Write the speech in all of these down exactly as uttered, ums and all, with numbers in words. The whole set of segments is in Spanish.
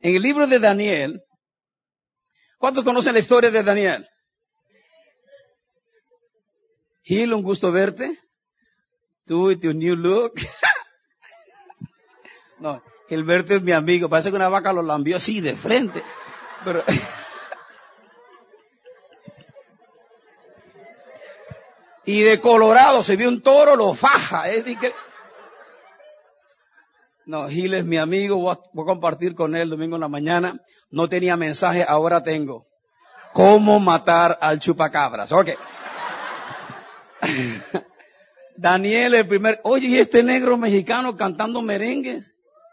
En el libro de Daniel, ¿cuántos conocen la historia de Daniel? Gil, un gusto verte. Tú y tu new look. No, Gilberto es mi amigo. Parece que una vaca lo lambió así de frente. Pero y de Colorado se vio un toro, lo faja. ¿eh? No, Gil es mi amigo. Voy a, voy a compartir con él el domingo en la mañana. No tenía mensaje, ahora tengo. ¿Cómo matar al chupacabras? Ok. Daniel, el primer. Oye, ¿y este negro mexicano cantando merengues?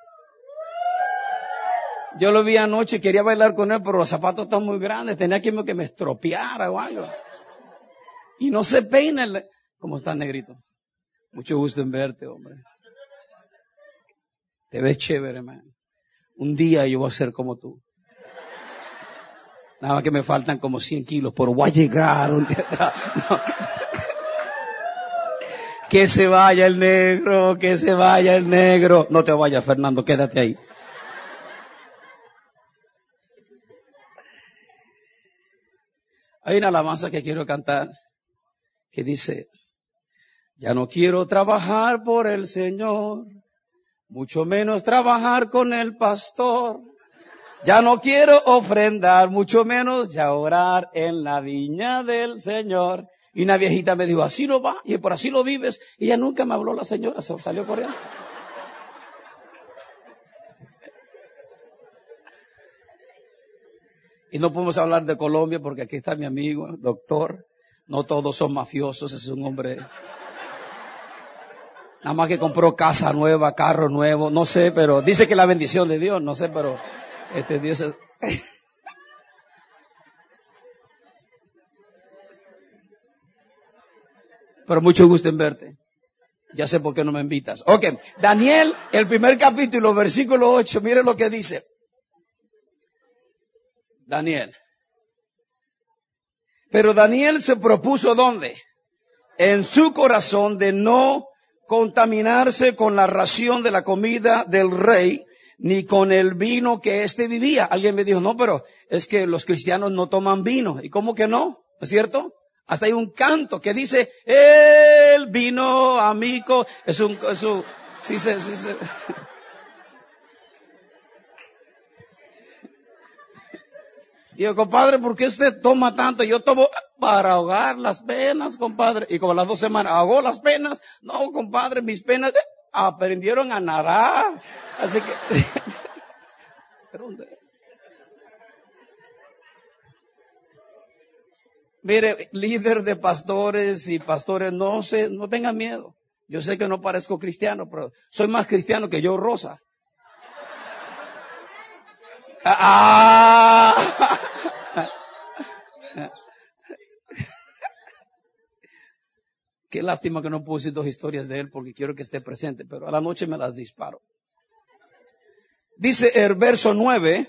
Yo lo vi anoche y quería bailar con él, pero los zapatos están muy grandes. Tenía que que me estropeara o algo. Y no se peina. El... ¿Cómo estás, negrito? Mucho gusto en verte, hombre. Te ves chévere, man. Un día yo voy a ser como tú. Nada más que me faltan como cien kilos, pero voy a llegar un día. No. Que se vaya el negro, que se vaya el negro. No te vayas, Fernando, quédate ahí. Hay una alabanza que quiero cantar que dice: ya no quiero trabajar por el Señor, mucho menos trabajar con el pastor. Ya no quiero ofrendar, mucho menos ya orar en la viña del Señor. Y una viejita me dijo, así lo va, y por así lo vives. Y ella nunca me habló, la señora, se salió corriendo. Y no podemos hablar de Colombia porque aquí está mi amigo, doctor. No todos son mafiosos, es un hombre. Nada más que compró casa nueva, carro nuevo, no sé, pero dice que la bendición de Dios, no sé, pero este Dios es... Pero mucho gusto en verte. Ya sé por qué no me invitas. Ok, Daniel, el primer capítulo, versículo ocho, mire lo que dice. Daniel. Pero Daniel se propuso ¿dónde? En su corazón de no contaminarse con la ración de la comida del rey, ni con el vino que éste vivía. Alguien me dijo, no, pero es que los cristianos no toman vino. ¿Y cómo que no? ¿Es cierto? Hasta hay un canto que dice, el vino amigo, es un, es un, sí se, sí se. Y yo, compadre, ¿por qué usted toma tanto? Yo tomo para ahogar las penas, compadre. Y como las dos semanas, ¿ahogó las penas? No, compadre, mis penas aprendieron a nadar. Así que... Mire, líder de pastores y pastores, no se, no tengan miedo. Yo sé que no parezco cristiano, pero soy más cristiano que yo, Rosa. Ah, qué lástima que no puse dos historias de él porque quiero que esté presente, pero a la noche me las disparo. Dice el verso nueve,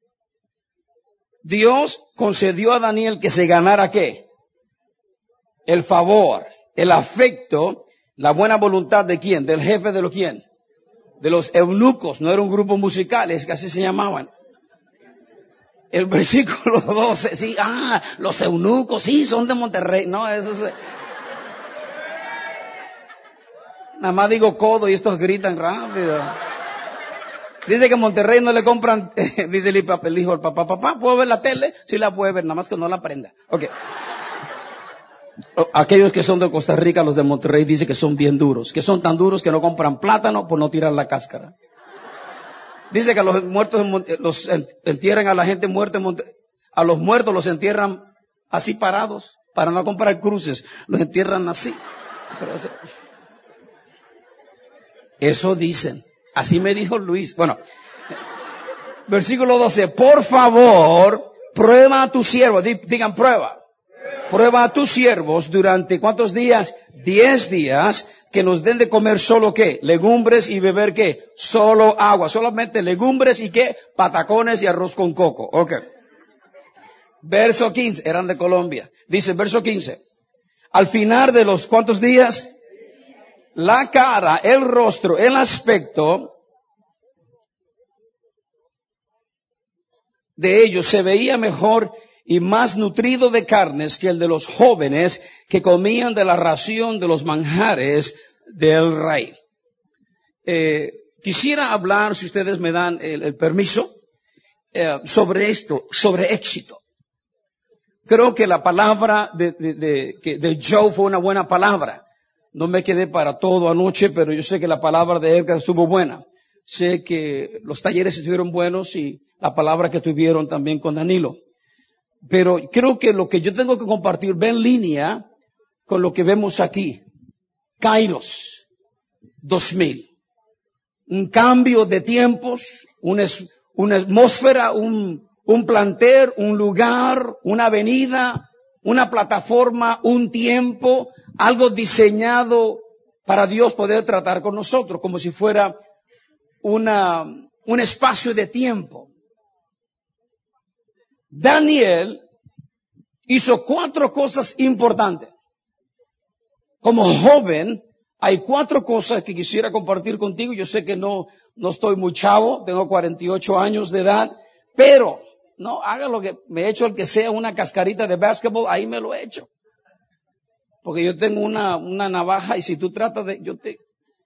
Dios concedió a Daniel que se ganara ¿qué? El favor, el afecto, la buena voluntad de quién, del jefe de los quién, de los eunucos, no era un grupo musical, es que así se llamaban. El versículo doce, sí, ah, los eunucos, sí, son de Monterrey, no, eso es... Nada más digo codo y estos gritan rápido. Dice que en Monterrey no le compran, eh, dice el, el hijo al papá, papá, ¿puedo ver la tele? Sí la puede ver, nada más que no la prenda. Ok. Aquellos que son de Costa Rica, los de Monterrey, dicen que son bien duros, que son tan duros que no compran plátano por no tirar la cáscara. Dice que a los muertos, los entierran a la gente muerta en Monterrey, a los muertos los entierran así parados, para no comprar cruces, los entierran así. Pero eso, eso dicen. Así me dijo Luis. Bueno, versículo doce. Por favor, prueba a tus siervos. Digan prueba. Prueba a tus siervos durante ¿cuántos días? Diez días. Que nos den de comer solo ¿qué? Legumbres y beber ¿qué? Solo agua. Solamente legumbres y ¿qué? Patacones y arroz con coco. Ok. Verso quince. Eran de Colombia. Dice verso quince. Al final de los ¿cuántos días? La cara, el rostro, el aspecto de ellos se veía mejor y más nutrido de carnes que el de los jóvenes que comían de la ración de los manjares del rey. Eh, quisiera hablar, si ustedes me dan el, el permiso, eh, sobre esto, sobre éxito. Creo que la palabra de, de, de, de Joe fue una buena palabra. No me quedé para todo anoche, pero yo sé que la palabra de Edgar estuvo buena. Sé que los talleres estuvieron buenos y la palabra que tuvieron también con Danilo. Pero creo que lo que yo tengo que compartir va en línea con lo que vemos aquí. Kairos dos mil. Un cambio de tiempos, una, una atmósfera, un, un plantel, un lugar, una avenida, una plataforma, un tiempo, algo diseñado para Dios poder tratar con nosotros, como si fuera una, un espacio de tiempo. Daniel hizo cuatro cosas importantes. Como joven, hay cuatro cosas que quisiera compartir contigo. Yo sé que no, no estoy muy chavo, tengo cuarenta y ocho años de edad, pero no haga lo que me he hecho el que sea una cascarita de básquetbol, ahí me lo he hecho. Porque yo tengo una, una navaja y si tú tratas de, yo te...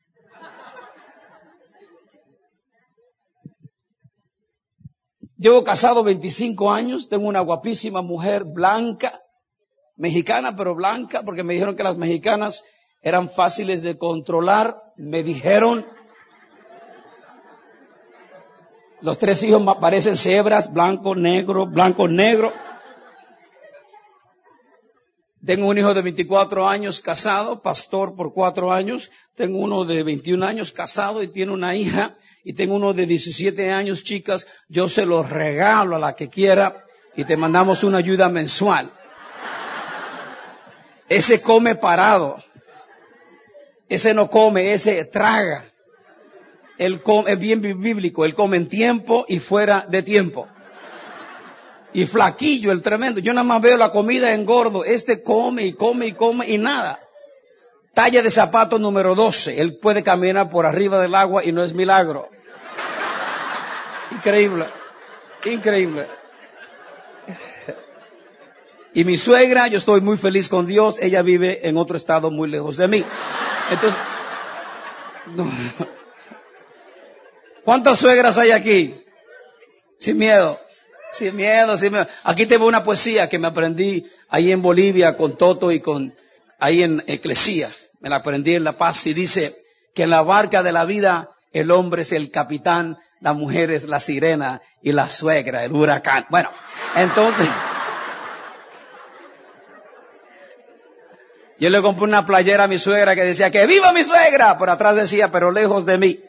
Llevo casado veinticinco años, tengo una guapísima mujer blanca, mexicana pero blanca, porque me dijeron que las mexicanas eran fáciles de controlar, me dijeron. Los tres hijos parecen cebras, blanco, negro, blanco, negro. Tengo un hijo de veinticuatro años casado, pastor por cuatro años. Tengo uno de veintiún años casado y tiene una hija. Y tengo uno de diecisiete años, chicas. Yo se los regalo a la que quiera y te mandamos una ayuda mensual. Ese come parado. Ese no come, ese traga. Él come, es bien bíblico, él come en tiempo y fuera de tiempo. Y flaquillo, el tremendo. Yo nada más veo la comida engordo. Este come y come y come y nada. Talla de zapato número doce. Él puede caminar por arriba del agua y no es milagro. Increíble. Increíble. Y mi suegra, yo estoy muy feliz con Dios. Ella vive en otro estado muy lejos de mí. Entonces, no. ¿Cuántas suegras hay aquí? Sin miedo. Sin miedo, sin miedo. Aquí tengo una poesía que me aprendí ahí en Bolivia con Toto y con, ahí en Eclesía. Me la aprendí en La Paz y dice que en la barca de la vida el hombre es el capitán, la mujer es la sirena y la suegra el huracán. Bueno, entonces, yo le compré una playera a mi suegra que decía que ¡viva mi suegra! Por atrás decía, pero lejos de mí.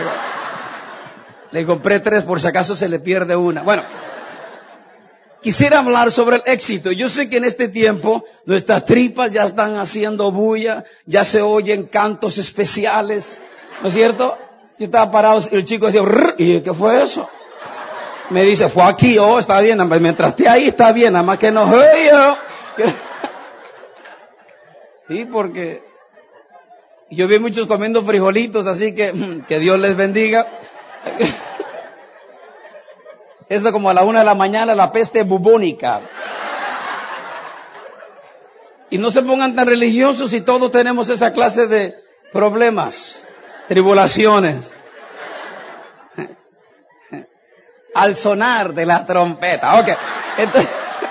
Le compré tres por si acaso se le pierde una. Bueno, quisiera hablar sobre el éxito. Yo sé que en este tiempo nuestras tripas ya están haciendo bulla, ya se oyen cantos especiales, ¿no es cierto? Yo estaba parado y el chico decía, ¿y qué fue eso? Me dice, fue aquí, oh, está bien, mientras esté ahí está bien, nada más que no yo. Sí, porque yo vi muchos comiendo frijolitos, así que que Dios les bendiga. Eso como a la una de la mañana, la peste bubónica. Y no se pongan tan religiosos si todos tenemos esa clase de problemas, tribulaciones. Al sonar de la trompeta. Ok. Entonces,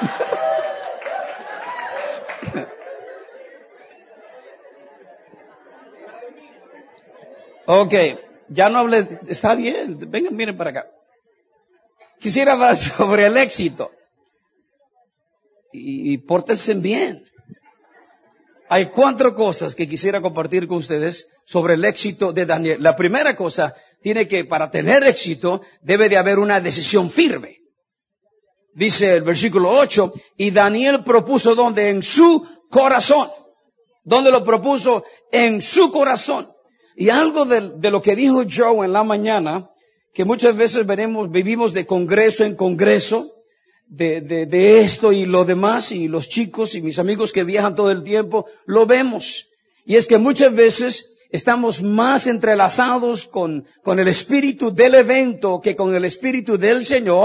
ok. Ya no hablé. Está bien. Vengan, miren para acá. Quisiera hablar sobre el éxito. Y, y pórtense bien. Hay cuatro cosas que quisiera compartir con ustedes sobre el éxito de Daniel. La primera cosa tiene que, para tener éxito, debe de haber una decisión firme. Dice el versículo ocho, y Daniel propuso ¿dónde? En su corazón. ¿Dónde lo propuso? En su corazón. Y algo de, de lo que dijo Joe en la mañana, que muchas veces veremos, vivimos de congreso en congreso, de, de, de esto y lo demás, y los chicos y mis amigos que viajan todo el tiempo, lo vemos. Y es que muchas veces estamos más entrelazados con, con el espíritu del evento que con el espíritu del Señor.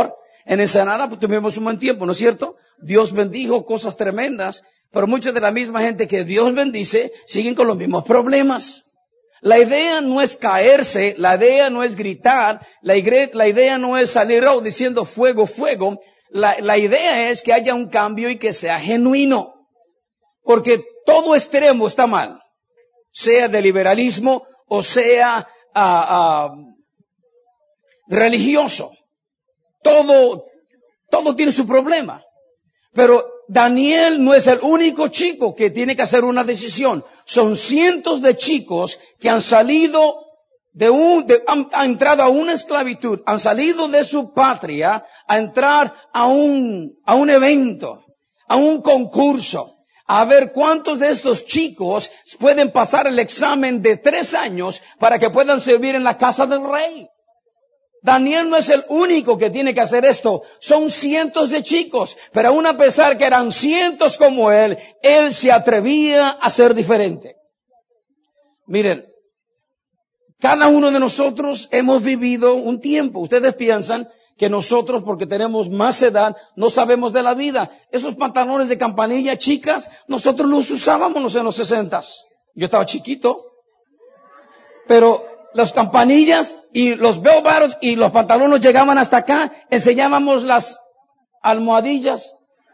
En Ensenada pues, tuvimos un buen tiempo, ¿no es cierto? Dios bendijo cosas tremendas, pero mucha de la misma gente que Dios bendice siguen con los mismos problemas. La idea no es caerse, la idea no es gritar, la, igre, la idea no es salir oh, diciendo fuego, fuego. La, la idea es que haya un cambio y que sea genuino. Porque todo extremo está mal. Sea de liberalismo o sea uh, uh, religioso. Todo, todo tiene su problema. Pero Daniel no es el único chico que tiene que hacer una decisión. Son cientos de chicos que han salido de un, de, han, han entrado a una esclavitud, han salido de su patria a entrar a un, a un evento, a un concurso, a ver cuántos de estos chicos pueden pasar el examen de tres años para que puedan servir en la casa del rey. Daniel no es el único que tiene que hacer esto, son cientos de chicos, pero aún a pesar que eran cientos como él, él se atrevía a ser diferente. Miren, cada uno de nosotros hemos vivido un tiempo. Ustedes piensan que nosotros, porque tenemos más edad, no sabemos de la vida. Esos pantalones de campanilla, chicas, nosotros los usábamos en los sesentas. Yo estaba chiquito, pero las campanillas y los bell y los pantalones llegaban hasta acá, enseñábamos las almohadillas.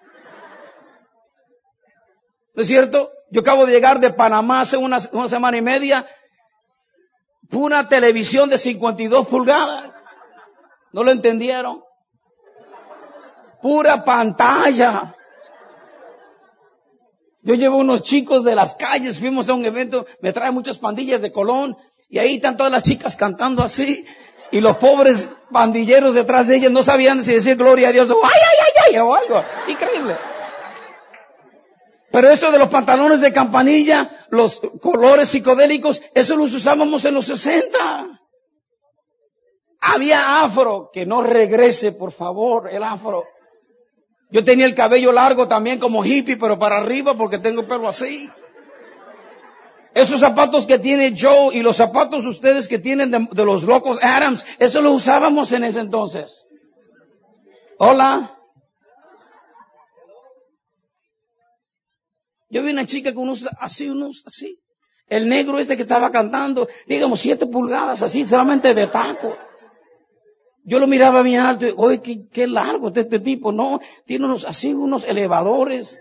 ¿No es cierto? Yo acabo de llegar de Panamá hace una, una semana y media, pura televisión de cincuenta y dos pulgadas. ¿No lo entendieron? Pura pantalla. Yo llevo unos chicos de las calles, fuimos a un evento, me trae muchas pandillas de Colón, y ahí están todas las chicas cantando así, y los pobres pandilleros detrás de ellas no sabían si decir gloria a Dios o ay, ay, ay, ay, o algo. Increíble. Pero eso de los pantalones de campanilla, los colores psicodélicos, eso los usábamos en los sesenta. Había afro, que no regrese, por favor, el afro. Yo tenía el cabello largo también como hippie, pero para arriba porque tengo el pelo así. Esos zapatos que tiene Joe y los zapatos ustedes que tienen de, de los locos Adams, eso lo usábamos en ese entonces. Hola. Yo vi una chica con unos así, unos así. El negro este que estaba cantando, digamos siete pulgadas así, solamente de taco. Yo lo miraba bien alto y, oye, qué, qué largo este, este tipo, no, tiene unos así, unos elevadores.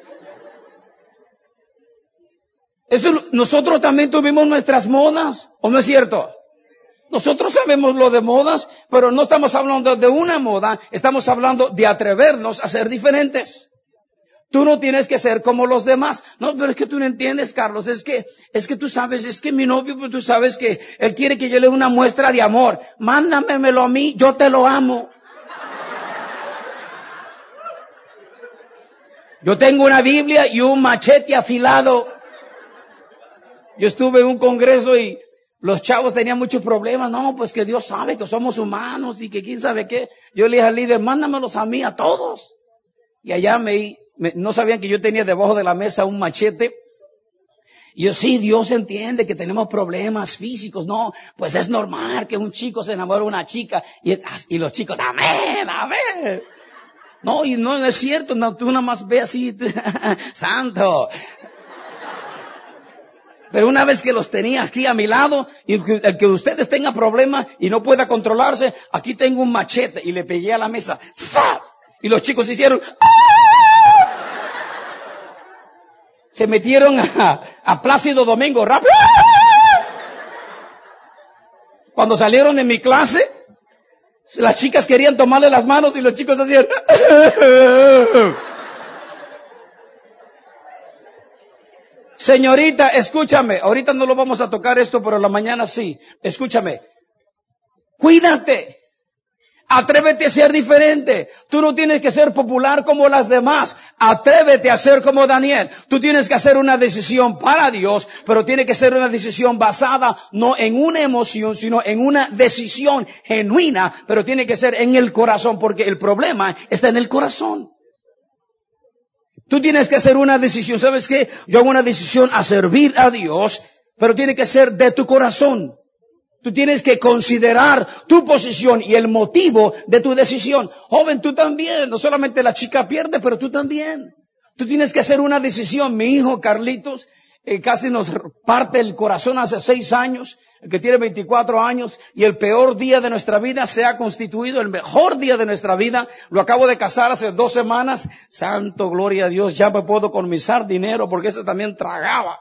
Eso, nosotros también tuvimos nuestras modas, ¿o no es cierto? Nosotros sabemos lo de modas, pero no estamos hablando de una moda, estamos hablando de atrevernos a ser diferentes. Tú no tienes que ser como los demás. No, pero es que tú no entiendes, Carlos, es que, es que tú sabes, es que mi novio, pues tú sabes que él quiere que yo le dé una muestra de amor. Mándamelo a mí, yo te lo amo. Yo tengo una Biblia y un machete afilado. Yo estuve en un congreso y los chavos tenían muchos problemas. No, pues que Dios sabe que somos humanos y que quién sabe qué. Yo le dije al líder, mándamelos a mí, a todos. Y allá me, me no sabían que yo tenía debajo de la mesa un machete. Y yo, sí, Dios entiende que tenemos problemas físicos. No, pues es normal que un chico se enamore de una chica. Y, y los chicos, amén, amén. No, y no, no es cierto. No, tú nada más ve así, santo. Pero una vez que los tenía aquí a mi lado, y el que ustedes tengan problemas y no pueda controlarse, aquí tengo un machete, y le pegué a la mesa. ¡Fa! Y los chicos hicieron, ¡ah! Se metieron a, a Plácido Domingo, rápido. ¡Ah! Cuando salieron de mi clase, las chicas querían tomarle las manos y los chicos hacían, ¡ah! Señorita, escúchame, ahorita no lo vamos a tocar esto, pero en la mañana sí. Escúchame, cuídate, atrévete a ser diferente. Tú no tienes que ser popular como las demás, atrévete a ser como Daniel. Tú tienes que hacer una decisión para Dios, pero tiene que ser una decisión basada no en una emoción, sino en una decisión genuina, pero tiene que ser en el corazón, porque el problema está en el corazón. Tú tienes que hacer una decisión. ¿Sabes qué? Yo hago una decisión a servir a Dios, pero tiene que ser de tu corazón. Tú tienes que considerar tu posición y el motivo de tu decisión. Joven, tú también. No solamente la chica pierde, pero tú también. Tú tienes que hacer una decisión. Mi hijo Carlitos eh, casi nos parte el corazón hace seis años, el que tiene veinticuatro años, y el peor día de nuestra vida se ha constituido el mejor día de nuestra vida. Lo acabo de casar hace dos semanas. Santo, gloria a Dios, ya me puedo economizar dinero porque ese también tragaba.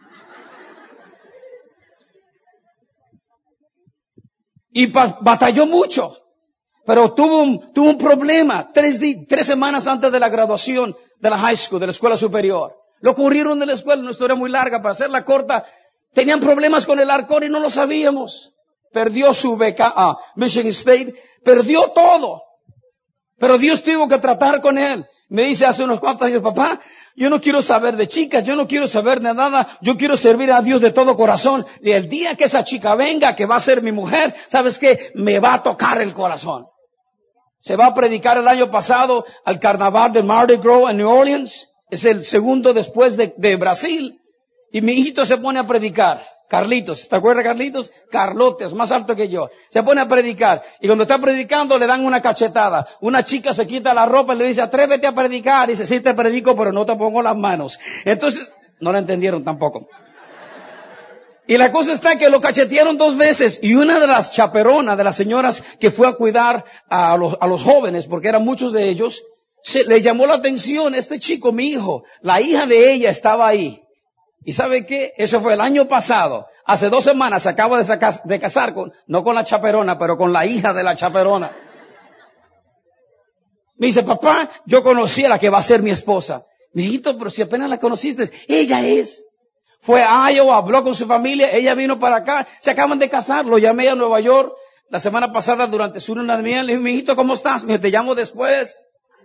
Y batalló mucho, pero tuvo un, tuvo un problema tres, di, tres semanas antes de la graduación de la high school, de la escuela superior. Lo ocurrieron en la escuela, una historia muy larga, para hacerla corta. Tenían problemas con el alcohol y no lo sabíamos. Perdió su beca a Michigan State, perdió todo. Pero Dios tuvo que tratar con él. Me dice hace unos cuantos años, papá, yo no quiero saber de chicas, yo no quiero saber de nada, yo quiero servir a Dios de todo corazón. Y el día que esa chica venga, que va a ser mi mujer, ¿sabes qué? Me va a tocar el corazón. Se va a predicar el año pasado al carnaval de Mardi Gras en New Orleans. Es el segundo después de, de Brasil. Y mi hijito se pone a predicar. Carlitos, ¿te acuerdas Carlitos? Carlotes, más alto que yo. Se pone a predicar. Y cuando está predicando le dan una cachetada. Una chica se quita la ropa y le dice, atrévete a predicar. Y dice, sí te predico, pero no te pongo las manos. Entonces, no la entendieron tampoco. Y la cosa está que lo cachetearon dos veces. Y una de las chaperonas, de las señoras que fue a cuidar a los, a los jóvenes, porque eran muchos de ellos, se, le llamó la atención este chico, mi hijo. La hija de ella estaba ahí. ¿Y sabe qué? Eso fue el año pasado. Hace dos semanas se acaba de, sacar, de casar con, no con la chaperona, pero con la hija de la chaperona. Me dice, papá, yo conocí a la que va a ser mi esposa. Mi hijito, pero si apenas la conociste, ella es. Fue a Iowa, habló con su familia, ella vino para acá, se acaban de casar, lo llamé a Nueva York la semana pasada durante su luna de miel. Le dije, mi hijito, ¿cómo estás? Me dijo, te llamo después.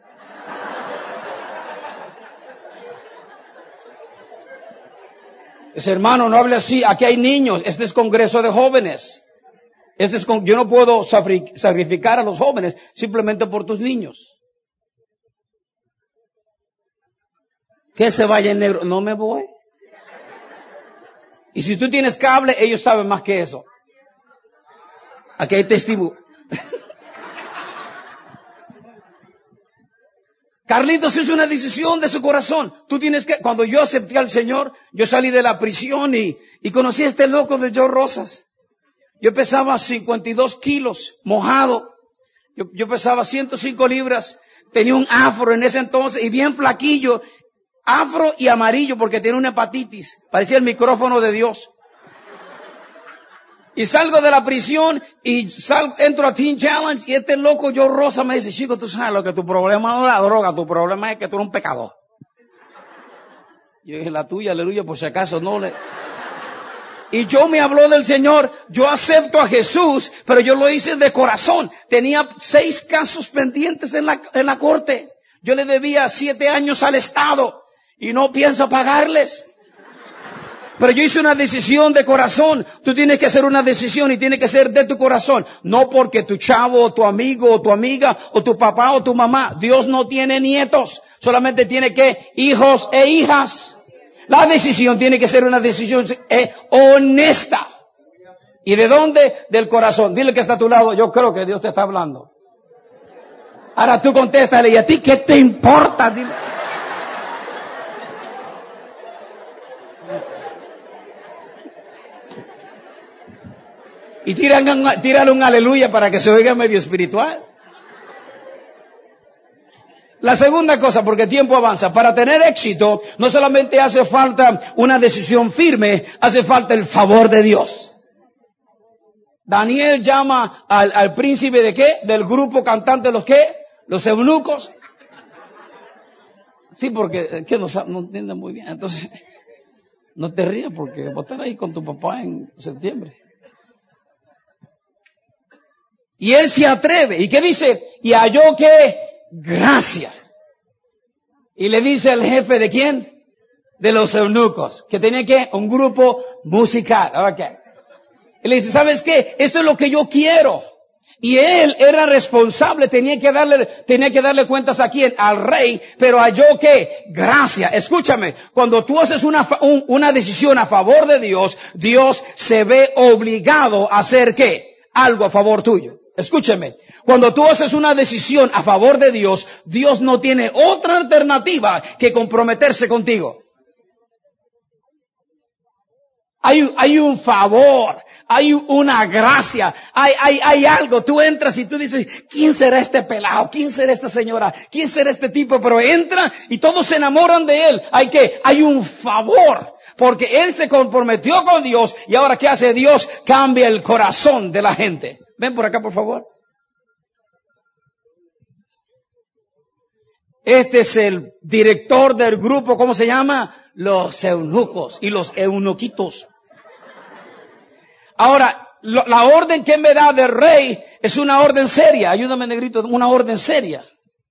Ese hermano, no hable así, aquí hay niños, este es congreso de jóvenes. Este es con, yo no puedo sacrificar a los jóvenes simplemente por tus niños. Que se vaya en negro, no me voy. Y si tú tienes cable, ellos saben más que eso. Aquí hay testigo. Carlitos hizo una decisión de su corazón. Tú tienes que, cuando yo acepté al Señor, yo salí de la prisión y, y conocí a este loco de Joe Rosas. Yo pesaba cincuenta y dos kilos, mojado. Yo, yo pesaba ciento cinco libras. Tenía un afro en ese entonces y bien flaquillo. Afro y amarillo porque tenía una hepatitis. Parecía el micrófono de Dios. Y salgo de la prisión y salgo, entro a Teen Challenge y este loco Joe Rosa me dice, chico, tú sabes lo que tu problema no es la droga, tu problema es que tú eres un pecador. Yo dije, la tuya, aleluya, por si acaso no le... Y yo me habló del Señor, yo acepto a Jesús, pero yo lo hice de corazón. Tenía seis casos pendientes en la, en la corte. Yo le debía siete años al Estado y no pienso pagarles. Pero yo hice una decisión de corazón. Tú tienes que hacer una decisión y tiene que ser de tu corazón. No porque tu chavo o tu amigo o tu amiga o tu papá o tu mamá. Dios no tiene nietos. Solamente tiene que hijos e hijas. La decisión tiene que ser una decisión eh, honesta. ¿Y de dónde? Del corazón. Dile que está a tu lado. Yo creo que Dios te está hablando. Ahora tú contéstale. ¿Y a ti qué te importa? Dile. Y tiran, tírale un aleluya para que se oiga medio espiritual. La segunda cosa, porque el tiempo avanza, para tener éxito no solamente hace falta una decisión firme, hace falta el favor de Dios. Daniel llama al, al príncipe de qué? Del grupo cantante, ¿los qué? Los eunucos. Sí, porque que no, no entienden muy bien. Entonces, no te rías porque vas a estar ahí con tu papá en septiembre. Y él se atreve. ¿Y qué dice? Y halló que gracia. Y le dice al jefe de quién? De los eunucos. Que tenía que un grupo musical. Okay. Y le dice, ¿sabes qué? Esto es lo que yo quiero. Y él era responsable, tenía que darle, tenía que darle cuentas a quién, al rey, pero halló que, gracia. Escúchame, cuando tú haces una, un, una decisión a favor de Dios, Dios se ve obligado a hacer qué, algo a favor tuyo. Escúcheme, cuando tú haces una decisión a favor de Dios, Dios no tiene otra alternativa que comprometerse contigo. Hay, hay un favor, hay una gracia, hay, hay, hay algo. Tú entras y tú dices, ¿quién será este pelado? ¿Quién será esta señora? ¿Quién será este tipo? Pero entra y todos se enamoran de él. Hay que, hay un favor, porque él se comprometió con Dios y ahora ¿qué hace Dios? Cambia el corazón de la gente. Ven por acá, por favor. Este es el director del grupo, ¿cómo se llama? Los eunucos y los eunuquitos. Ahora, lo, la orden que me da del rey es una orden seria. Ayúdame, negrito, una orden seria.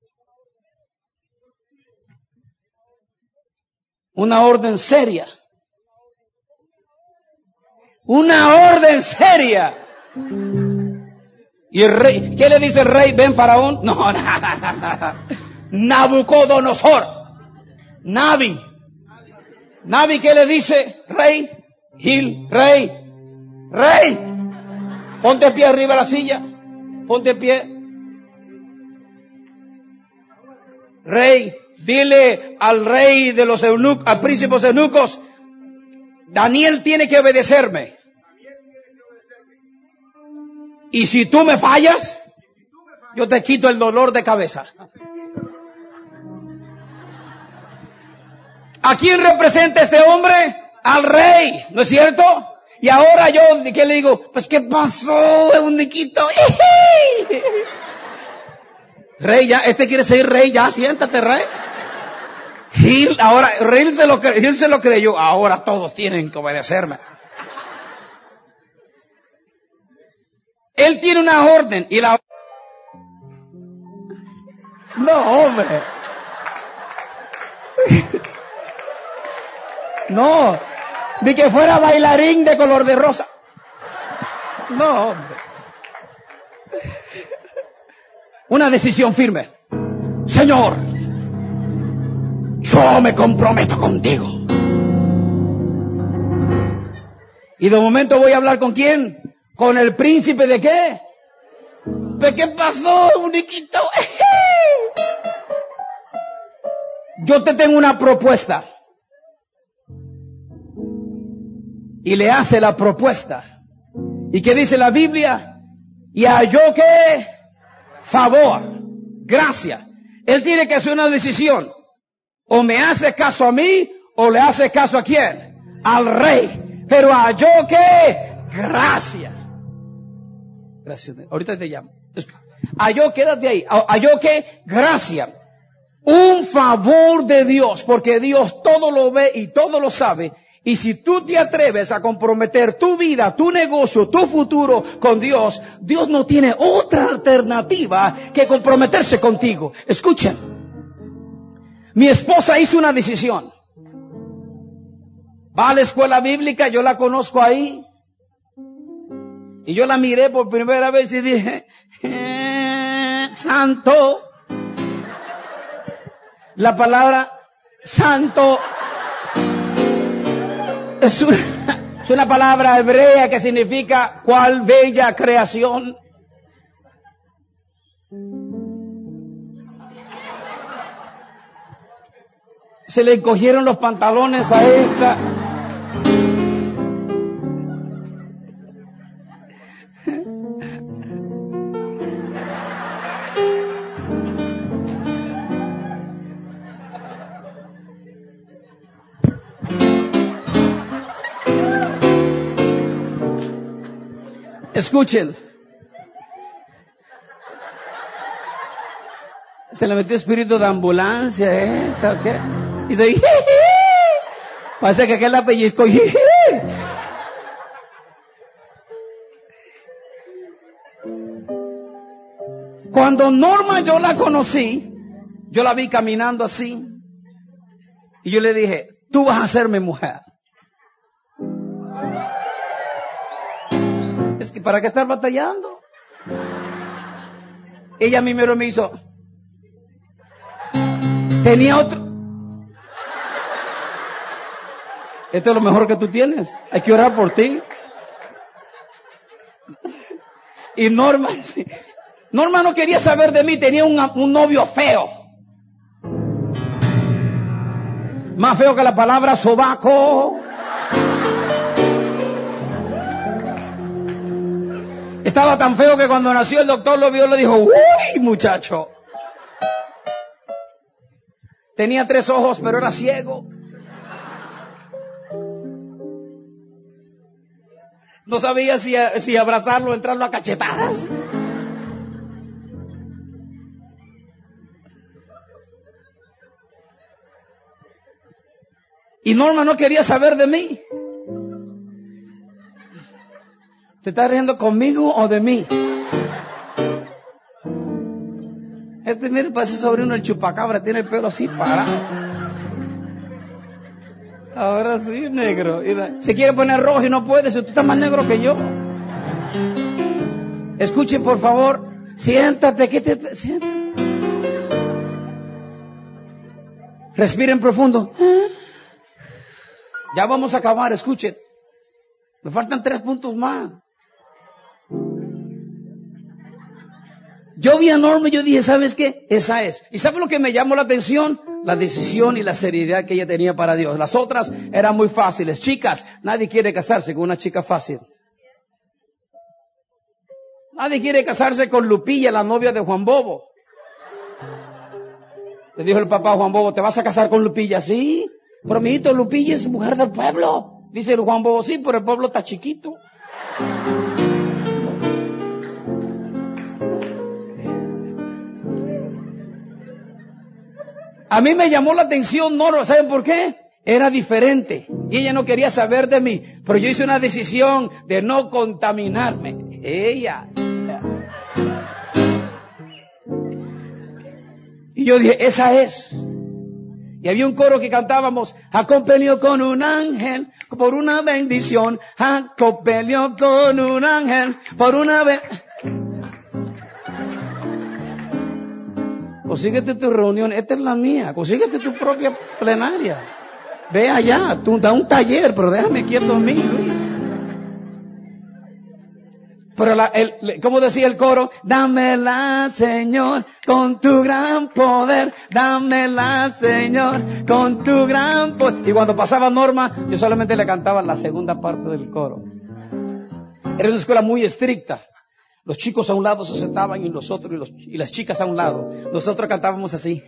Una orden seria. Una orden seria. Y el rey, ¿qué le dice el rey? ¿Ven, faraón? No, nada. Nabucodonosor. Nabi. Nabi, ¿qué le dice? Rey. Gil, rey. Rey. Ponte pie arriba de la silla. Ponte pie. Rey, dile al rey de los eunucos, al príncipe de los eunucos, Daniel tiene que obedecerme. Y si tú me fallas, yo te quito el dolor de cabeza. ¿A quién representa este hombre? Al rey, ¿no es cierto? Y ahora yo, ¿qué le digo? Pues, ¿qué pasó, eunuquito? Rey, ya, este quiere ser rey, ya, siéntate, rey. Gil, ahora, Gil se lo, Gil se lo creyó, ahora todos tienen que obedecerme. Él tiene una orden y la... No, hombre. No, ni que fuera bailarín de color de rosa. No, hombre. Una decisión firme. Señor, yo me comprometo contigo. Y de momento voy a hablar con quién. ¿Con el príncipe de qué? ¿De qué pasó, uniquito? Yo te tengo una propuesta. Y le hace la propuesta. ¿Y qué dice la Biblia? Y halló que favor, gracia. Él tiene que hacer una decisión. O me hace caso a mí, o le hace caso a quién? Al rey. Pero halló que gracia. Gracias. Ahorita te llamo. Halló, quédate ahí. Halló que gracia. Un favor de Dios, porque Dios todo lo ve y todo lo sabe. Y si tú te atreves a comprometer tu vida, tu negocio, tu futuro con Dios, Dios no tiene otra alternativa que comprometerse contigo. Escuchen. Mi esposa hizo una decisión. Va a la escuela bíblica, yo la conozco ahí. Y yo la miré por primera vez y dije, eh, santo. La palabra santo es una, es una palabra hebrea que significa cuál bella creación. Se le encogieron los pantalones a esta. Escuchen. Se le metió espíritu de ambulancia, ¿eh? ¿Qué? Y se dice, parece que aquel la pellizco. Cuando Norma yo la conocí, yo la vi caminando así. Y yo le dije, tú vas a ser mi mujer. Es que ¿para qué estar batallando? Ella primero me hizo. Tenía otro. Esto es lo mejor que tú tienes. Hay que orar por ti. Y Norma, Norma no quería saber de mí. Tenía un, un novio feo. Más feo que la palabra sobaco. Estaba tan feo que cuando nació el doctor lo vio y le dijo, uy, muchacho. Tenía tres ojos, pero era ciego. No sabía si, si abrazarlo o entrarlo a cachetadas. Y Norma no quería saber de mí. ¿Te estás riendo conmigo o de mí? Este, mire, parece sobrino el chupacabra, tiene el pelo así parado. Ahora sí, negro. Se quiere poner rojo y no puede, si tú estás más negro que yo. Escuchen, por favor. Siéntate, que te... Siéntate. Respiren profundo. Ya vamos a acabar, escuchen. Me faltan tres puntos más. Yo vi a Norma y yo dije, ¿sabes qué? Esa es. ¿Y sabes lo que me llamó la atención? La decisión y la seriedad que ella tenía para Dios. Las otras eran muy fáciles. Chicas, nadie quiere casarse con una chica fácil. Nadie quiere casarse con Lupilla, la novia de Juan Bobo. Le dijo el papá a Juan Bobo, ¿te vas a casar con Lupilla? Sí, pero mijito, Lupilla es mujer del pueblo. Dice el Juan Bobo, sí, pero el pueblo está chiquito. A mí me llamó la atención Norma, ¿saben por qué? Era diferente y ella no quería saber de mí, pero yo hice una decisión de no contaminarme. Ella. Y yo dije, esa es. Y había un coro que cantábamos, Jacob peleó con un ángel por una bendición, Jacob peleó con un ángel por una bendición. Consíguete tu reunión, esta es la mía, consíguete tu propia plenaria. Ve allá, tú da un taller, pero déjame quieto a mí, Luis. Pero la, el, como decía el coro, dámela, Señor, con tu gran poder, dámela, Señor, con tu gran poder. Y cuando pasaba Norma, yo solamente le cantaba la segunda parte del coro. Era una escuela muy estricta. Los chicos a un lado se sentaban y nosotros y, los, y las chicas a un lado. Nosotros cantábamos así.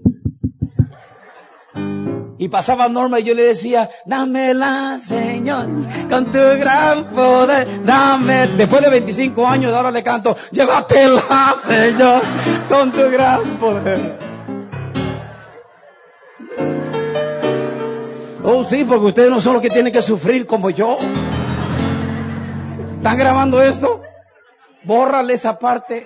Y pasaba Norma y yo le decía, dámela, Señor, con tu gran poder, dame. Después de veinticinco años ahora le canto, llévatela, Señor, con tu gran poder. Oh sí, porque ustedes no son los que tienen que sufrir como yo. ¿Están grabando esto? Bórrale esa parte.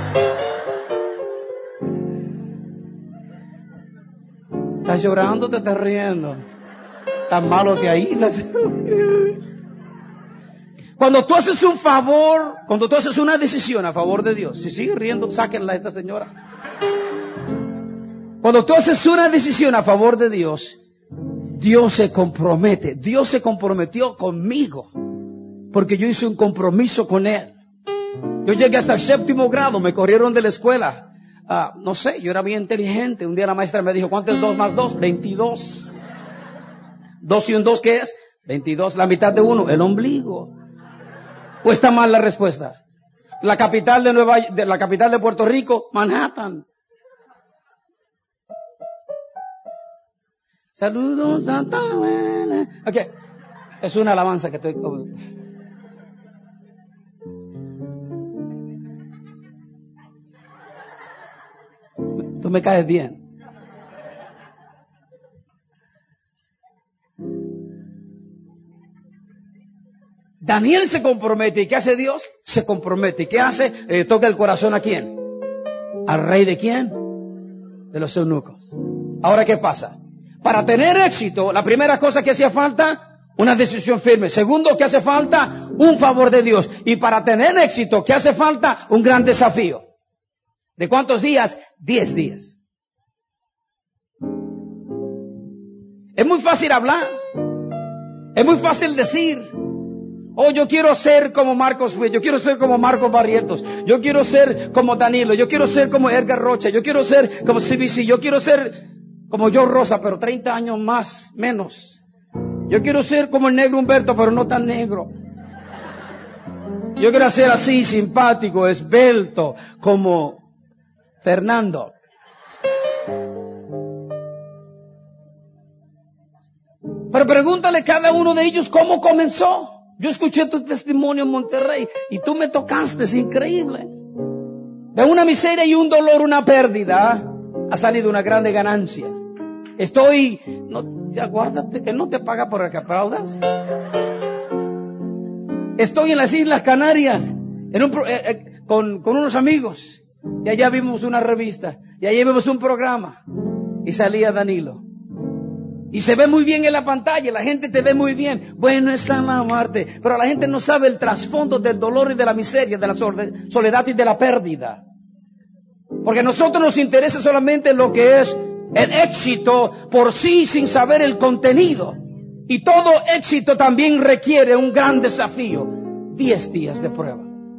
¿Estás llorando o te estás riendo? Tan malo de ahí. Cuando tú haces un favor, cuando tú haces una decisión a favor de Dios, si sigue riendo, sáquenla a esta señora. Cuando tú haces una decisión a favor de Dios, Dios se compromete. Dios se comprometió conmigo, porque yo hice un compromiso con Él. Yo llegué hasta el séptimo grado, me corrieron de la escuela. Uh, no sé, yo era bien inteligente. Un día la maestra me dijo, ¿cuánto es dos más dos? veintidós. ¿Dos y un dos qué es? veintidós. La mitad de uno, el ombligo. ¿O está mal la respuesta? La capital de Nueva, de la capital de Puerto Rico, Manhattan. Saludos Santa Elena. Ok, es una alabanza que estoy. Tú me caes bien. Daniel se compromete. ¿Y qué hace Dios? Se compromete. ¿Y qué hace? Eh, toca el corazón ¿a quién? ¿Al rey de quién? De los eunucos. Ahora, ¿qué pasa? Para tener éxito, la primera cosa que hacía falta, una decisión firme. Segundo, que hace falta un favor de Dios. Y para tener éxito, ¿qué hace falta? Un gran desafío. ¿De cuántos días? Diez días. Es muy fácil hablar. Es muy fácil decir, oh, yo quiero ser como Marcos Witt, yo quiero ser como Marcos Barrientos, yo quiero ser como Danilo, yo quiero ser como Edgar Rocha, yo quiero ser como C B C, yo quiero ser como Joe Rosa, pero treinta años más, menos. Yo quiero ser como el negro Humberto, pero no tan negro. Yo quiero ser así, simpático, esbelto, como Fernando. Pero pregúntale a cada uno de ellos cómo comenzó. Yo escuché tu testimonio en Monterrey y tú me tocaste, es increíble. De una miseria y un dolor, una pérdida, ha salido una grande ganancia. Estoy, no, ya guárdate que no te paga por el que aplaudas. Estoy en las Islas Canarias en un, eh, eh, con, con unos amigos y allá vimos una revista y allá vimos un programa y salía Danilo. Y se ve muy bien en la pantalla, la gente te ve muy bien. Bueno, es amarte, pero la gente no sabe el trasfondo del dolor y de la miseria, de la soledad y de la pérdida. Porque a nosotros nos interesa solamente lo que es el éxito por sí sin saber el contenido. Y todo éxito también requiere un gran desafío. Diez días de prueba.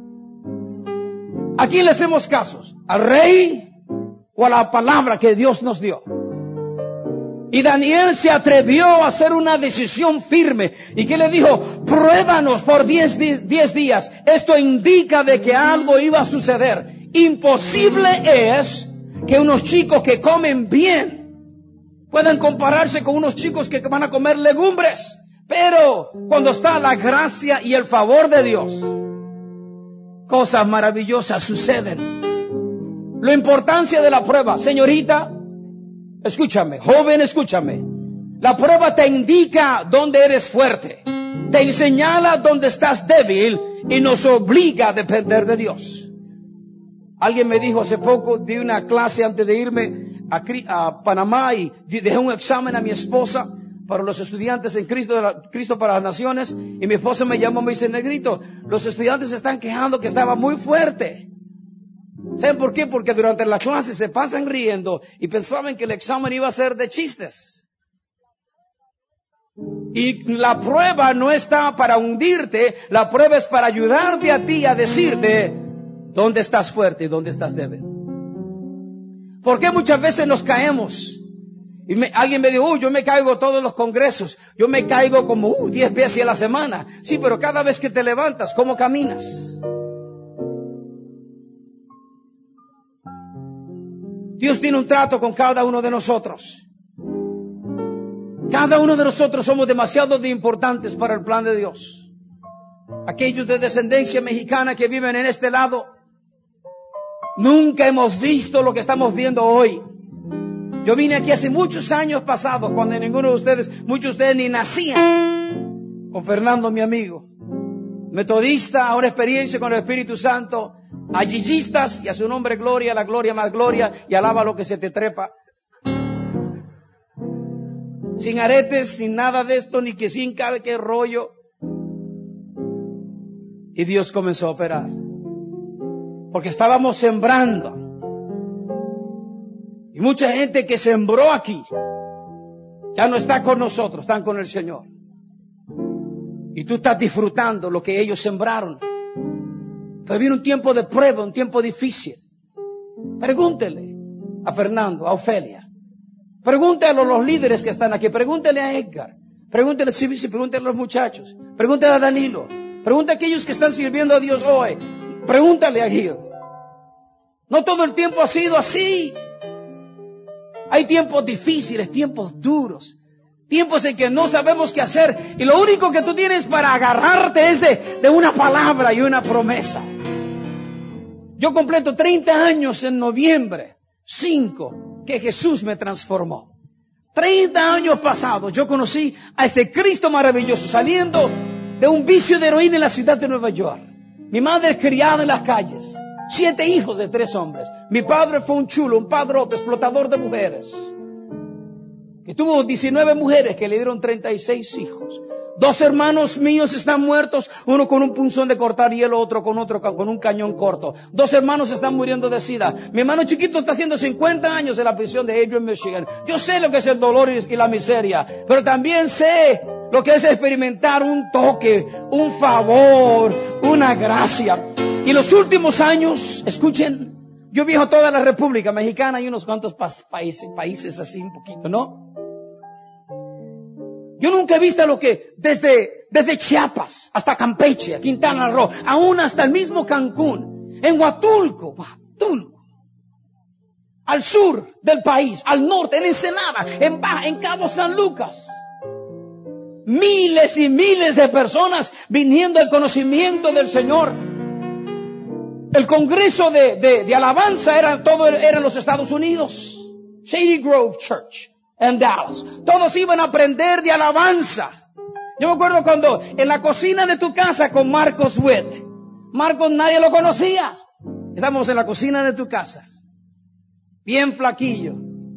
¿A quién le hacemos casos? ¿Al rey o a la palabra que Dios nos dio? Y Daniel se atrevió a hacer una decisión firme. ¿Y qué le dijo? Pruébanos por diez, diez, diez días. Esto indica de que algo iba a suceder. Imposible es que unos chicos que comen bien puedan compararse con unos chicos que van a comer legumbres. Pero cuando está la gracia y el favor de Dios, cosas maravillosas suceden. La importancia de la prueba, señorita, escúchame, joven, escúchame. La prueba te indica dónde eres fuerte, te señala dónde estás débil y nos obliga a depender de Dios. Alguien me dijo hace poco, di una clase antes de irme a, a Panamá y dejé un examen a mi esposa para los estudiantes en Cristo, Cristo para las Naciones, y mi esposa me llamó y me dice, negrito, los estudiantes se están quejando que estaba muy fuerte. ¿Saben por qué? Porque durante la clase se pasan riendo y pensaban que el examen iba a ser de chistes. Y la prueba no está para hundirte, la prueba es para ayudarte a ti a decirte dónde estás fuerte y dónde estás débil. ¿Por qué muchas veces nos caemos? Y me, alguien me dijo, uy, yo me caigo todos los congresos, yo me caigo como uh, diez veces a la semana. Sí, pero cada vez que te levantas, ¿cómo caminas? Dios tiene un trato con cada uno de nosotros. Cada uno de nosotros somos demasiado importantes para el plan de Dios. Aquellos de descendencia mexicana que viven en este lado, nunca hemos visto lo que estamos viendo hoy. Yo vine aquí hace muchos años pasados, cuando ninguno de ustedes, muchos de ustedes ni nacían, con Fernando, mi amigo. Metodista, a una experiencia con el Espíritu Santo, a yillistas y a su nombre gloria, la gloria más gloria, y alaba lo que se te trepa. Sin aretes, sin nada de esto, ni que sin cabe qué rollo. Y Dios comenzó a operar. Porque estábamos sembrando. Y mucha gente que sembró aquí ya no está con nosotros, están con el Señor. Y tú estás disfrutando lo que ellos sembraron. Pero viene un tiempo de prueba, un tiempo difícil. Pregúntele a Fernando, a Ofelia. Pregúntale a los líderes que están aquí. Pregúntele a Edgar. Pregúntele a Cibici, pregúntele a los muchachos. Pregúntale a Danilo. Pregúntale a aquellos que están sirviendo a Dios hoy. Pregúntale a Gil. No todo el tiempo ha sido así. Hay tiempos difíciles, tiempos duros, tiempos en que no sabemos qué hacer y lo único que tú tienes para agarrarte es de, de una palabra y una promesa. Yo completo treinta años en noviembre, cinco, que Jesús me transformó. treinta años pasados yo conocí a este Cristo maravilloso saliendo de un vicio de heroína en la ciudad de Nueva York. Mi madre criada en las calles. Siete hijos de tres hombres. Mi padre fue un chulo, un padrote, explotador de mujeres. Que tuvo diecinueve mujeres que le dieron treinta y seis hijos. Dos hermanos míos están muertos, uno con un punzón de cortar y el otro con otro con un cañón corto. Dos hermanos están muriendo de sida. Mi hermano chiquito está haciendo cincuenta años en la prisión de Adrian, Michigan. Yo sé lo que es el dolor y la miseria, pero también sé lo que es experimentar un toque, un favor, una gracia. Y los últimos años, escuchen, yo viajo toda la República Mexicana y unos cuantos pa- países, países así un poquito, ¿no? Yo nunca he visto lo que, desde, desde Chiapas hasta Campeche, Quintana Roo, aún hasta el mismo Cancún, en Huatulco, Huatulco, al sur del país, al norte, en Ensenada, en Baja, en Cabo San Lucas. Miles y miles de personas viniendo al conocimiento del Señor. El congreso de, de, de alabanza era todo, era en los Estados Unidos. Shady Grove Church en Dallas. Todos iban a aprender de alabanza. Yo me acuerdo cuando en la cocina de tu casa con Marcos Witt. Marcos nadie lo conocía. Estábamos en la cocina de tu casa. Bien flaquillo.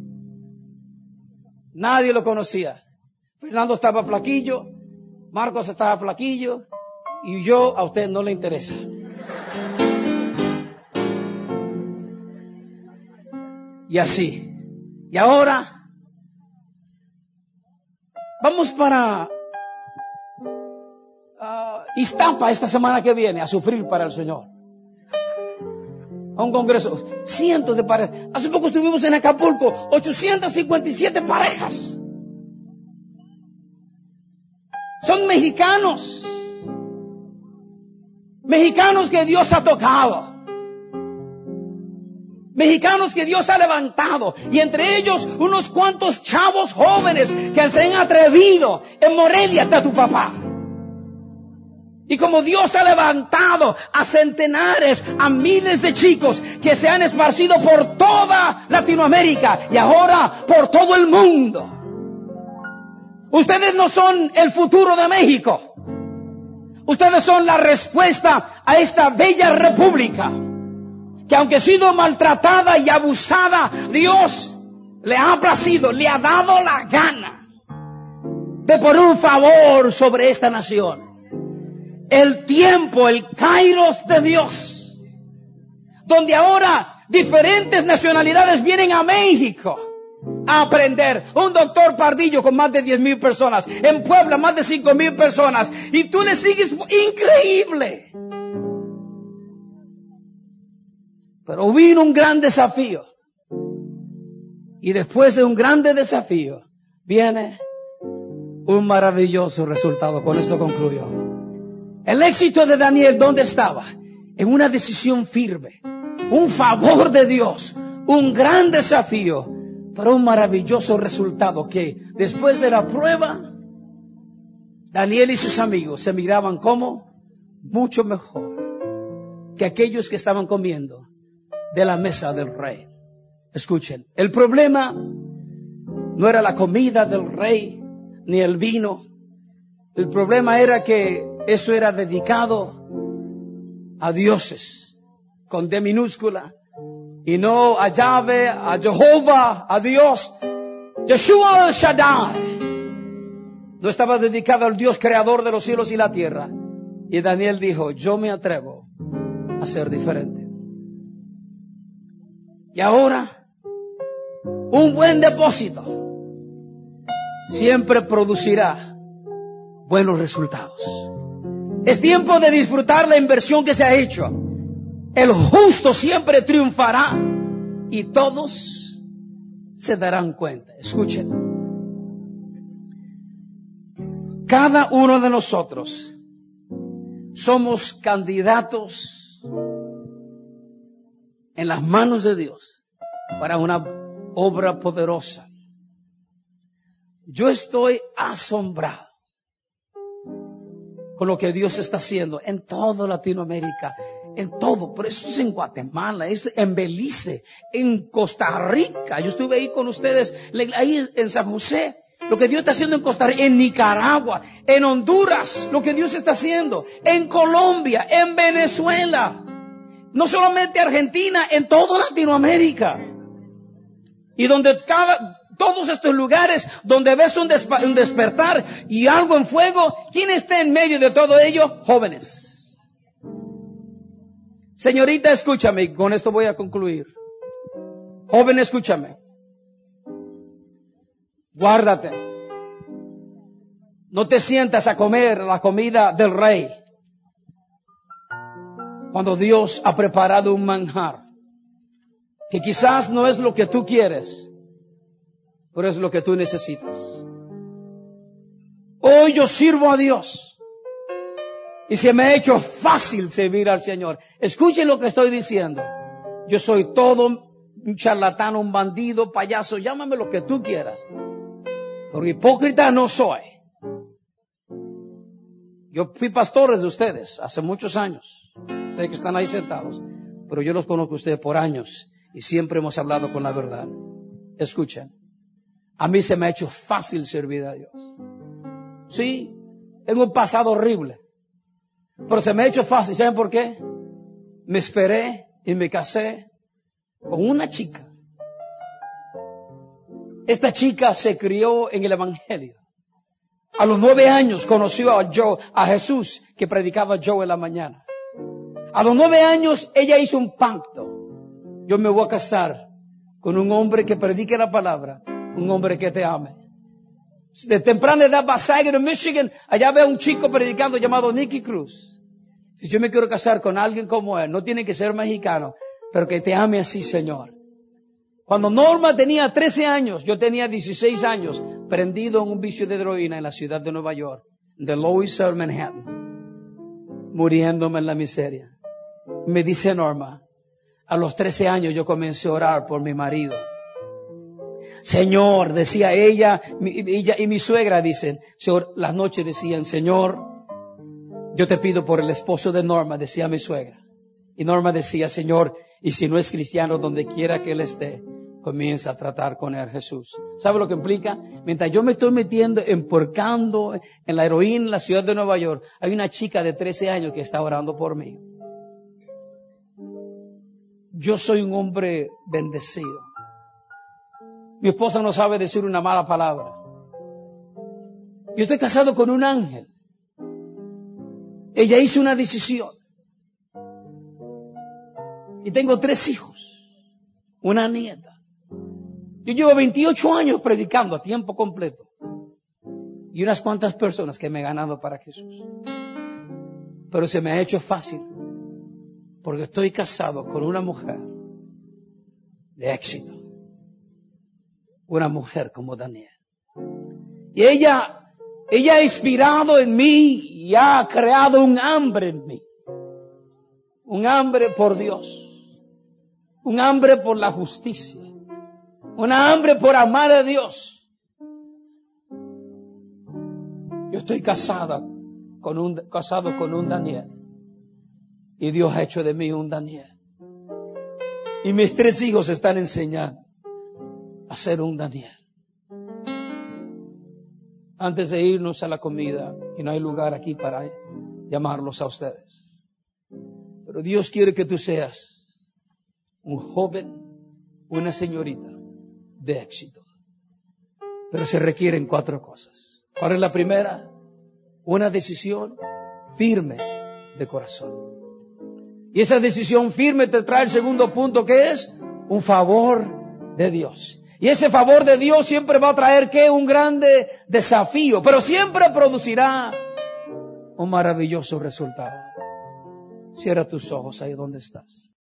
Nadie lo conocía. Fernando estaba flaquillo. Marcos estaba flaquillo. Y yo, a usted no le interesa. Y así. Y ahora vamos para uh, Iztapa esta semana que viene a sufrir para el Señor. A un congreso. Cientos de parejas. Hace poco estuvimos en Acapulco. ochocientas cincuenta y siete parejas. Son mexicanos. Mexicanos que Dios ha tocado. Mexicanos que Dios ha levantado, y entre ellos unos cuantos chavos jóvenes que se han atrevido. En Morelia está tu papá. Y como Dios ha levantado a centenares, a miles de chicos que se han esparcido por toda Latinoamérica y ahora por todo el mundo. Ustedes no son el futuro de México. Ustedes son la respuesta a esta bella república, que aunque ha sido maltratada y abusada, Dios le ha placido, le ha dado la gana de poner un favor sobre esta nación. El tiempo, el kairos de Dios, donde ahora diferentes nacionalidades vienen a México a aprender. Un doctor Pardillo con más de diez mil personas, en Puebla más de cinco mil personas, y tú le sigues, increíble. Pero vino un gran desafío. Y después de un grande desafío, viene un maravilloso resultado. Con esto concluyo. El éxito de Daniel, ¿dónde estaba? En una decisión firme. Un favor de Dios. Un gran desafío. Pero un maravilloso resultado que después de la prueba, Daniel y sus amigos se miraban como mucho mejor que aquellos que estaban comiendo de la mesa del rey. Escuchen, el problema no era la comida del rey ni el vino. El problema era que eso era dedicado a dioses con D minúscula y no a Yahvé, a Jehová, a Dios. Yeshua el Shaddai no estaba dedicado al Dios creador de los cielos y la tierra. Y Daniel dijo: yo me atrevo a ser diferente. Y ahora, un buen depósito siempre producirá buenos resultados. Es tiempo de disfrutar la inversión que se ha hecho. El justo siempre triunfará y todos se darán cuenta. Escuchen. Cada uno de nosotros somos candidatos en las manos de Dios para una obra poderosa. Yo estoy asombrado con lo que Dios está haciendo en toda Latinoamérica, en todo. Por eso es en Guatemala, es en Belice, en Costa Rica. Yo estuve ahí con ustedes, ahí en San José. Lo que Dios está haciendo en Costa Rica, en Nicaragua, en Honduras, lo que Dios está haciendo, en Colombia, en Venezuela. No solamente Argentina, en toda Latinoamérica. Y donde cada, todos estos lugares donde ves un, despa- un despertar y algo en fuego, ¿quién está en medio de todo ello? Jóvenes. Señorita, escúchame, y con esto voy a concluir. Joven, escúchame. Guárdate. No te sientas a comer la comida del rey cuando Dios ha preparado un manjar que quizás no es lo que tú quieres, pero es lo que tú necesitas. Hoy yo sirvo a Dios y se me ha hecho fácil servir al Señor. Escuchen lo que estoy diciendo. Yo soy todo un charlatán, un bandido, payaso, llámame lo que tú quieras, pero hipócrita no soy. Yo fui pastor de ustedes hace muchos años. Ustedes que están ahí sentados, pero yo los conozco a ustedes por años y siempre hemos hablado con la verdad. Escuchen, a mí se me ha hecho fácil servir a Dios. Sí, tengo un pasado horrible, pero se me ha hecho fácil. ¿Saben por qué? Me esperé y me casé con una chica. Esta chica se crió en el Evangelio. A los nueve años conoció a Joe, a Jesús, que predicaba Joe en la mañana. A los nueve años ella hizo un pacto. Yo me voy a casar con un hombre que predique la palabra, un hombre que te ame. De temprana edad va a Saginaw, Michigan, allá ve a un chico predicando llamado Nicky Cruz. Y yo me quiero casar con alguien como él. No tiene que ser mexicano, pero que te ame así, Señor. Cuando Norma tenía trece años, yo tenía dieciséis años, prendido en un vicio de heroína en la ciudad de Nueva York, de Lower East Side, Manhattan, muriéndome en la miseria. Me dice Norma, a los trece años yo comencé a orar por mi marido. Señor, decía ella, mi, ella y mi suegra dicen, Señor, las noches decían, Señor, yo te pido por el esposo de Norma, decía mi suegra. Y Norma decía, Señor, y si no es cristiano, donde quiera que él esté, comienza a tratar con él, Jesús. ¿Sabe lo que implica? Mientras yo me estoy metiendo, emporcando en la heroína en la ciudad de Nueva York, hay una chica de trece años que está orando por mí. Yo soy un hombre bendecido. Mi esposa no sabe decir una mala palabra. Yo estoy casado con un ángel. Ella hizo una decisión. Y tengo tres hijos, una nieta. Yo llevo veintiocho años predicando a tiempo completo. Y unas cuantas personas que me he ganado para Jesús. Pero se me ha hecho fácil. Porque estoy casado con una mujer de éxito. Una mujer como Daniel. Y ella, ella ha inspirado en mí y ha creado un hambre en mí. Un hambre por Dios. Un hambre por la justicia. Una hambre por amar a Dios. Yo estoy casada con un, casado con un Daniel. Y Dios ha hecho de mí un Daniel. Y mis tres hijos están enseñando a ser un Daniel. Antes de irnos a la comida, y no hay lugar aquí para llamarlos a ustedes, pero Dios quiere que tú seas un joven, una señorita de éxito. Pero se requieren cuatro cosas. ¿Cuál es la primera? Una decisión firme de corazón. Y esa decisión firme te trae el segundo punto, que es un favor de Dios. Y ese favor de Dios siempre va a traer, ¿qué? Un grande desafío, pero siempre producirá un maravilloso resultado. Cierra tus ojos ahí donde estás.